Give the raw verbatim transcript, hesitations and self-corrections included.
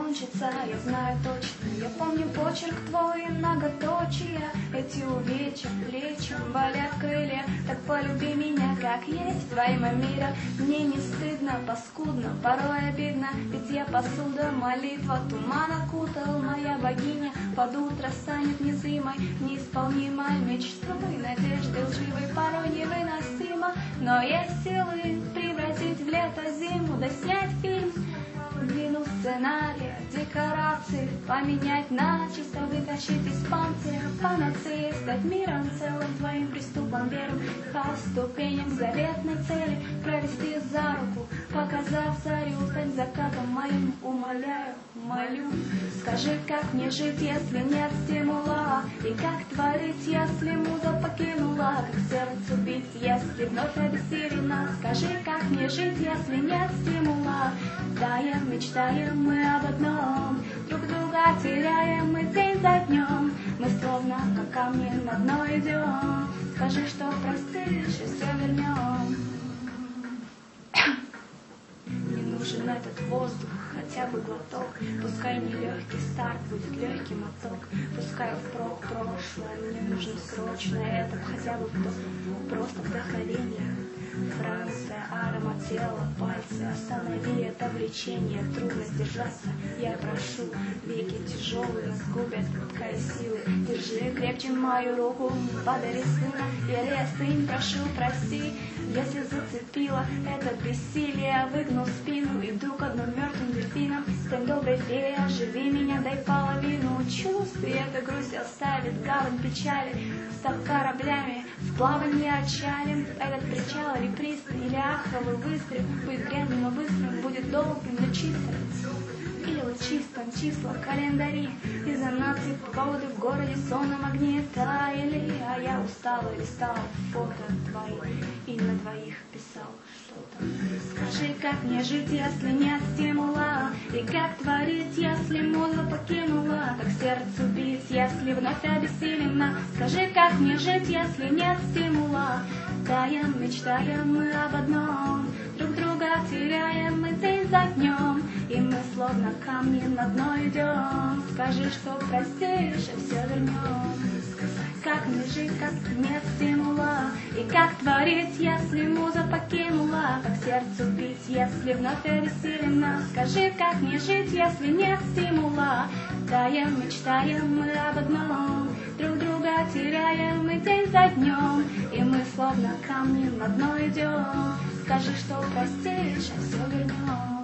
кончится, я знаю точно. Я помню почерк твой и многоточия. Эти увечья плечам болят крылья. Так полюби меня, как есть, во имя мира. Мне не стыдно, паскудно, порой обидно. Ведь я посуда, молитва, туман окутал. Моя богиня под утро станет незримой, неисполнимой мечтой, надежды лживой, порой невыносимо. Но есть силы превратить в лето зиму, да снять фильм, длину сценария, декорации поменять начисто, вытащить из панциря панацеи, стать миром целым, твоим приступом веры, по ступеням заветной цели, провести за руку, показав зарю, стать закатом моим, умоляю, молю. Скажи, как мне жить, если нет стимула, и как творить, если муза покинула, как сердцу бить, если вновь обессилена. Скажи, как мне жить, если нет стимула. Таем, мечтаем мы об одном, друг друга теряем мы день за днем. Мы словно как камни на дно идем. Скажи, что простишь, и все вернем. Не нужен этот воздух, хотя бы глоток. Пускай не легкий старт, будет легкий моток. Пускай впрок прошлое, мне нужно срочно это, хотя бы вдох, просто вдохновение. Франция, аромат тела, пальцы, останови это влечение, трудно сдержаться, я прошу, веки тяжелые, сгубят ткань силы, держи крепче мою руку, подари сына, или остынь, прошу, прости, если зацепила это бессилие, выгнул спину, иду к одному мертвым дельфинам, стань доброй феей, оживи меня, дай половину чувств, и эта грусть оставит гавань печали, став кораблями, в плаванье отчалим, этот причал реприз или ахровый выстрел, будет грязным, но быстрым, будет долгим, но чистым. Или лучистым числа календари, из-за наций поводы в городе сонном огне таяли, а я устала листала фото твои и на двоих писал что-то. Скажи, как мне жить, если нет стимула, и как творить, если муза покинула, как сердцу бить, если вновь обессилена. Скажи, как мне жить, если нет стимула. Таем, мечтаем мы об одном, друг друга теряем мы день за днем, и мы словно камни на дно идем. Скажи, что простишь, и все вернем. Как мне жить, как нет стимула, и как творить, если муза покинула, как сердцу бить, если вновь обессилена. Скажи, как мне жить, если нет стимула. Таем, мечтаем мы об одном, друг друга теряем мы день за днем, и мы словно камни на дно идем. Скажи, что простишь, а все вернем.